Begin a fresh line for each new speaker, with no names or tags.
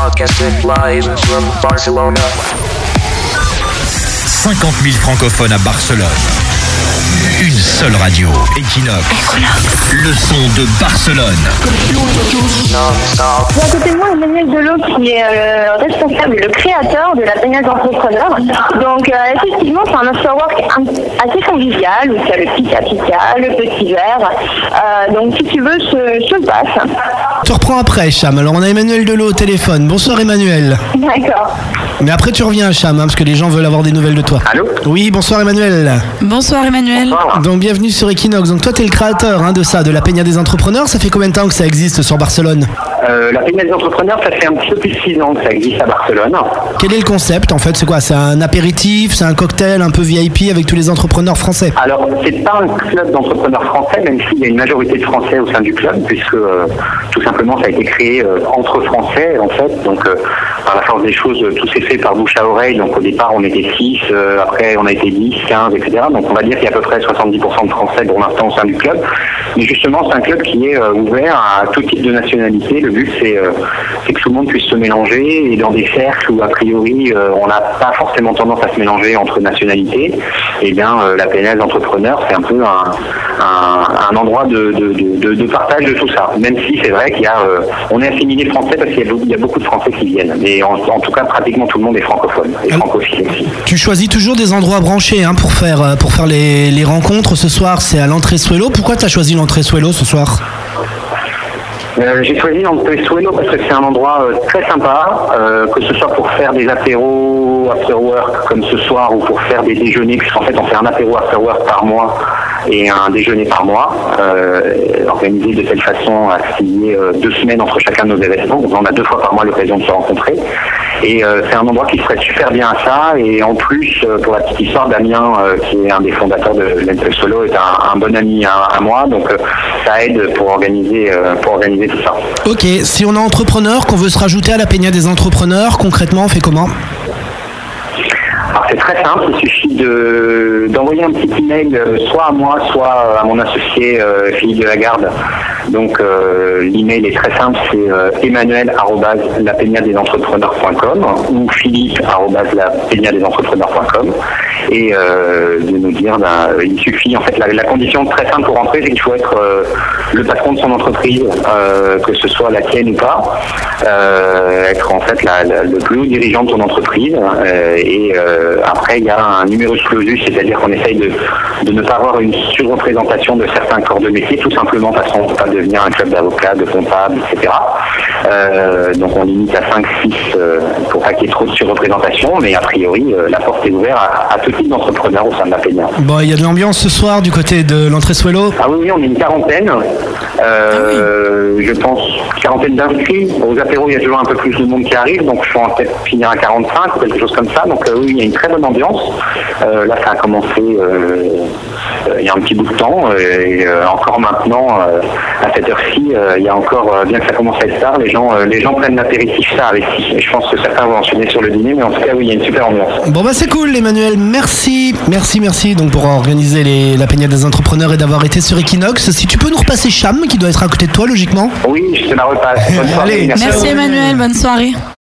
broadcasting live from Barcelona.
50 000 francophones à Barcelone. Une seule radio, Equinox. Le son de Barcelone.
Non-stop.
J'ai à côté de moi Emmanuel Delot qui est responsable, le créateur de la baignade d'entrepreneurs. Donc effectivement c'est un afterwork assez convivial où il y a le pika-pika, le petit verre. Donc si tu veux, je te passe.
Tu reprends après, Cham. Alors on a Emmanuel Delot au téléphone. Bonsoir Emmanuel.
D'accord.
Mais après tu reviens, Cham, parce que les gens veulent avoir des nouvelles de toi.
Allô ?
Oui, bonsoir Emmanuel.
Bonsoir Emmanuel.
Donc bienvenue sur Equinox. Donc toi t'es le créateur de ça, de la Peña des entrepreneurs. Ça fait combien de temps que ça existe sur Barcelone ?
La Peña des entrepreneurs, ça fait un petit peu plus de 6 ans que ça existe à Barcelone.
Quel est le concept en fait ? C'est quoi ? C'est un apéritif, c'est un cocktail un peu VIP avec tous les entrepreneurs français ?
Alors, c'est pas un club d'entrepreneurs français, même s'il y a une majorité de Français au sein du club, puisque tout simplement ça a été créé entre Français en fait. Donc par la force des choses, tout s'est fait par bouche à oreille. Donc au départ on était 6, après on a été 10, 15, etc. Donc on va dire qu'il y a à peu près 70% de Français pour l'instant au sein du club. Mais justement c'est un club qui est ouvert à tout type de nationalité. Le but c'est que tout le monde puisse se mélanger et dans des cercles où a priori on n'a pas forcément tendance à se mélanger entre nationalités. Et bien la Peña des entrepreneurs c'est un peu un endroit de partage de tout ça. Même si c'est vrai qu'il y a on est assimilé français parce qu'il y a beaucoup de Français qui viennent. Mais en tout cas pratiquement tout le monde est francophone et francophile aussi.
Tu choisis toujours des endroits branchés pour faire les rencontres. Ce soir c'est à l'Entresuelo. Pourquoi tu as choisi l'Entresuelo ce soir ?
J'ai choisi l'Entresuelo parce que c'est un endroit très sympa, que ce soit pour faire des apéros after work comme ce soir ou pour faire des déjeuners, puisqu'en fait on fait un apéro after work par mois et un déjeuner par mois, organisé de telle façon à ce qu'il y ait 2 semaines entre chacun de nos événements. Donc on a 2 fois par mois l'occasion de se rencontrer. Et c'est un endroit qui serait super bien à ça. Et en plus, pour la petite histoire, Damien, qui est un des fondateurs de l'Entresuelo, est un bon ami à moi. Donc ça aide pour organiser tout ça.
Ok, si on est entrepreneur, qu'on veut se rajouter à la Peña des entrepreneurs, concrètement on fait comment ?
Alors c'est très simple, il suffit d'envoyer un petit email soit à moi, soit à mon associé Philippe Delagarde. Donc l'email est très simple, c'est emmanuel@lapeñadesentrepreneurs.com ou philippe@lapeñadesentrepreneurs.com et de nous dire, il suffit en fait, la condition très simple pour rentrer, c'est qu'il faut être le patron de son entreprise, que ce soit la tienne ou pas, être en fait le plus haut dirigeant de ton entreprise et après il y a un numerus clausus, c'est-à-dire qu'on essaye de ne pas avoir une surreprésentation de certains corps de métier, tout simplement parce qu'on ne peut pas devenir un club d'avocats, de comptables, etc. Donc on limite à 5-6 pour pas qu'il y ait trop de surreprésentation, mais a priori la porte est ouverte à tout type d'entrepreneurs au sein de la Peña.
Bon, il y a de l'ambiance ce soir du côté de l'Entresuelo.
Ah oui, on est une quarantaine. Je pense quarantaine d'inscrits. Aux apéros, il y a toujours un peu plus de monde qui arrive, donc je pense peut-être finir à 45 ou quelque chose comme ça. Donc oui, il y a une très bonne ambiance. Là, ça a commencé il y a un petit bout de temps et encore maintenant, à cette heure-ci, il y a encore, bien que ça commence à être tard, les gens prennent l'apéritif ça avec. Et je pense que certains vont enchaîner sur le dîner, mais en tout cas, oui, il y a une super ambiance.
Bon bah c'est cool Emmanuel, merci donc pour organiser la Peña des entrepreneurs et d'avoir été sur Equinox. Si tu peux nous repasser Cham qui doit être à côté de toi logiquement.
Oui, je te la repasse. Bonne soirée.
Allez,
Merci Emmanuel, bonne soirée.